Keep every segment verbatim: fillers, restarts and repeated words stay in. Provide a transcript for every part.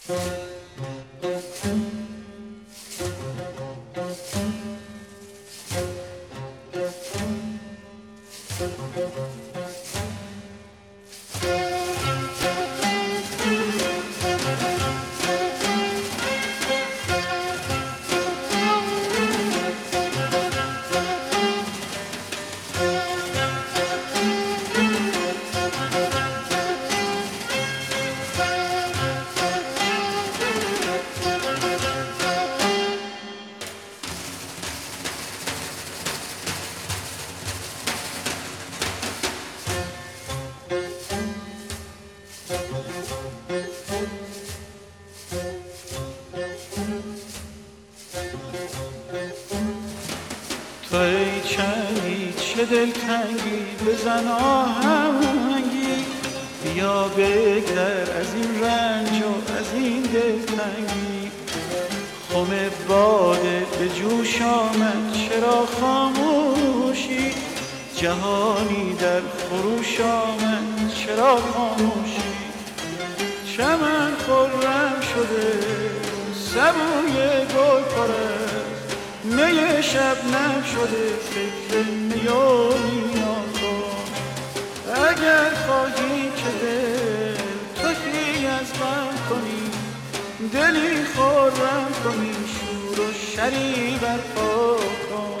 تو ای چنگی چه دلتنگی بزن آهنگی، بیا بگذر از این رنج و از این دلتنگی. خم باده به جوش آمد چرا خاموشی، جهانی در خروش آمد چرا خاموشی. چمن خرم شده سبوی گل پرست، می شبنم شده فکر میونی آکن. اگر خواهی که دل تهی از غم کنی، دلی خرم کنی، شور و شری برپا کن.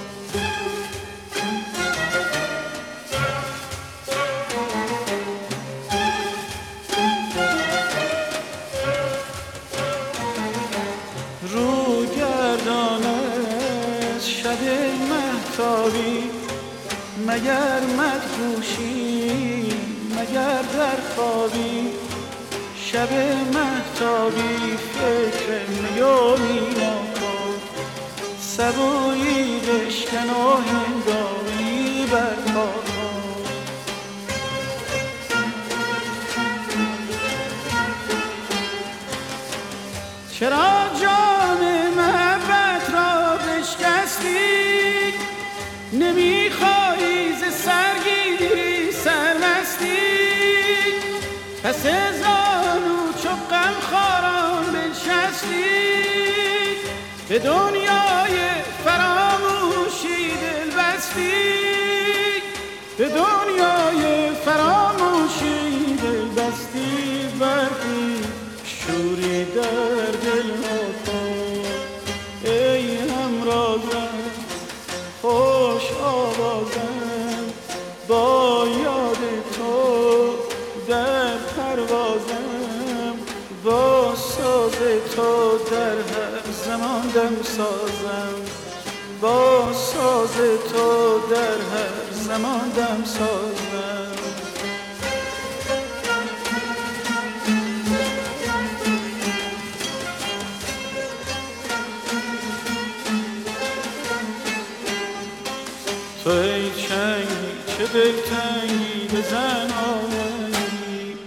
رو گردانه شب مهتابی، مگر مدهوشی مگر در خوابی. شب مهتابی فکر میومی نکن، سبویی بشکن و هنگامی برپا کن. چرا جام محبت را بشکستی، نمیخوایی ز سرگیری سرمستی. پس زانو چو غمخواران بنشستی، به دنیای فراموشی دل بستی. به دنیای فراموشی دل بستی. بردی شوری در دل نکن ای همرازم، خوش آوازم با یاد تو در پروازم. با ساز تو در هر زمان دم سازم، با ساز تو در هر زمان دم سازم. تو ای چنگی چه دلتنگی بزن آهنگی.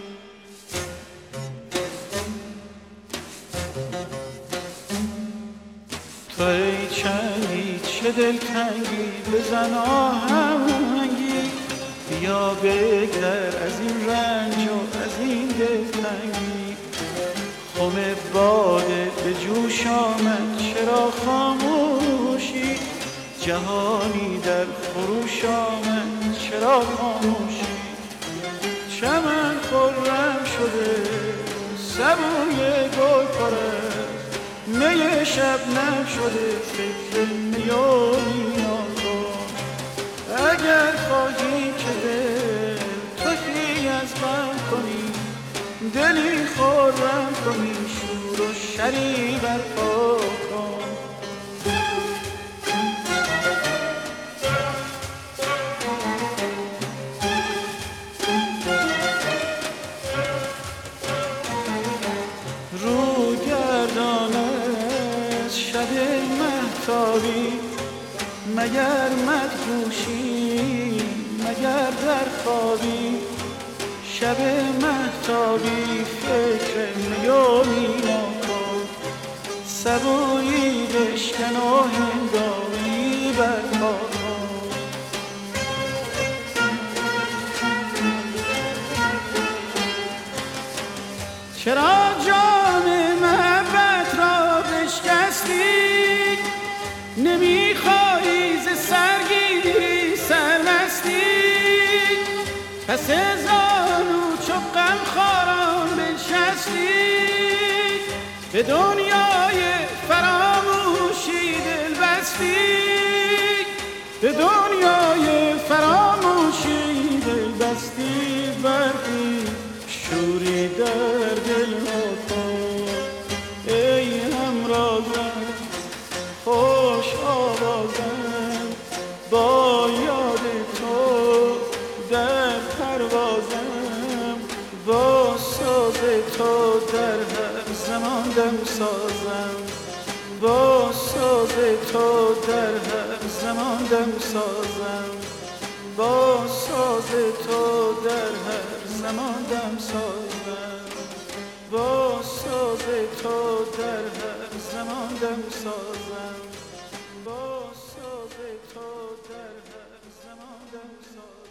تو ای چنگی چه دلتنگی بزن آهنگی، بیا بگذر از این رنج و از این دلتنگی. خم باده به جوش آمد چرا خاموشی، جهانی در خروش آمد چرا خاموشی. چمن خرم شده سبوی گل پرست، می شبنم شده فکر میونی آکن. اگر خواهی که دل تهی از غم کنی، دلی خرم کنی، شور و شری برپا کن. رو گردانه شب مهتابی، مگر مدهوشی مگر در خوابی. شب مهتابی فکر میومی نکن، سبویی بشکن و هنگامی برپا کن. چرا جان به دنیای فراموشی دل بستی، به دنیای فراموشی دل بستی، بردی شوری در دل ناکن. ای همرازم خوش آوازم، با یاد تو در پروازم، با ساز تو در هر زمان دم سازم، با ساز تو در هر زمان دم سازم، با ساز تو در هر زمان دم سازم، با ساز تو در هر زمان دم سازم، با ساز تو در هر زمان دم سازم.